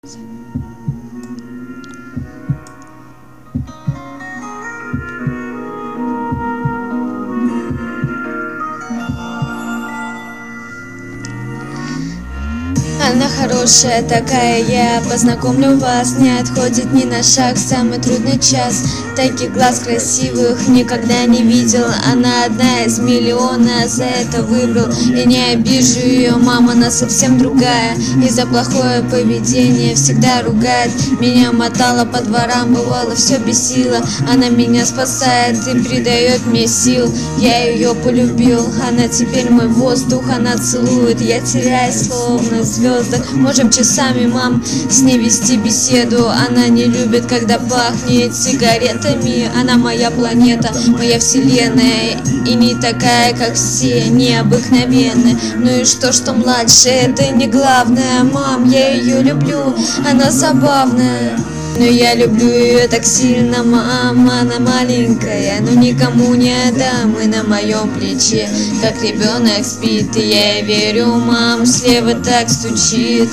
Она хорошая такая, я познакомлю вас. Не отходит ни на шаг в самый трудный час. Таких глаз красивых никогда не видел. Она одна из миллиона, за это выбрал. И не обижу ее, мама, она совсем другая. И за плохое поведение всегда ругает. Меня мотала по дворам, бывало все бесило. Она меня спасает и придает мне сил. Я ее полюбил, она теперь мой воздух. Она целует, я теряюсь словно звезд. Можем часами, мам, с ней вести беседу. Она не любит, когда пахнет сигаретами. Она моя планета, моя вселенная. И не такая, как все, необыкновенная. Ну и что младше, это не главное. Мам, я ее люблю, она забавная. Но я люблю ее так сильно, мама, она маленькая, но никому не отдам. И на моем плече, как ребенок спит, и я ей верю, мам, слева так стучит.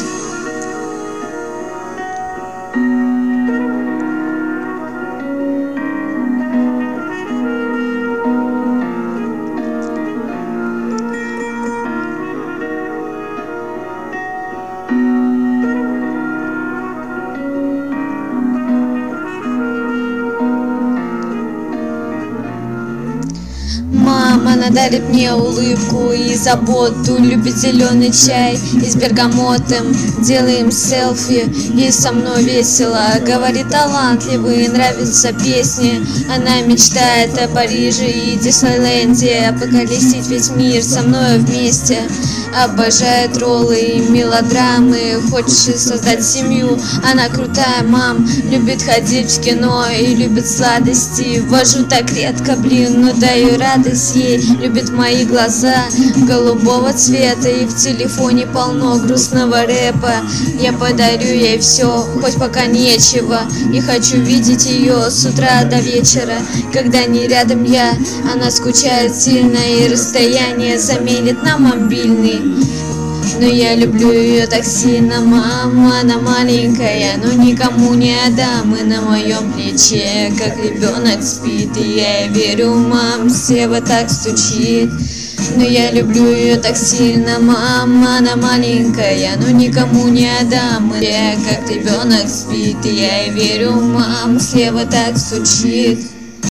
Мама, она дарит мне улыбку и заботу. Любит зеленый чай и с бергамотом. Делаем селфи, ей со мной весело. Говорит талантливый, нравятся песни. Она мечтает о Париже и Диснейленде. Поколесить весь мир со мной вместе. Обожает роллы и мелодрамы. Хочет создать семью, она крутая, мам. Любит ходить в кино и любит сладости. Вожу так редко, блин, но даю радость ей. Любит мои глаза голубого цвета. И в телефоне полно грустного рэпа. Я подарю ей все, хоть пока нечего. И хочу видеть ее с утра до вечера. Когда не рядом я, она скучает сильно. И расстояние заменит на мобильный. Но я люблю ее так сильно, мама, она маленькая, но никому не отдам. И на моем плече, как ребенок спит, и я ей верю, мам, слева так стучит. Но я люблю ее так сильно, мама, она маленькая, но никому не отдам. И я как ребенок спит, и я ей верю, мам, слева так стучит.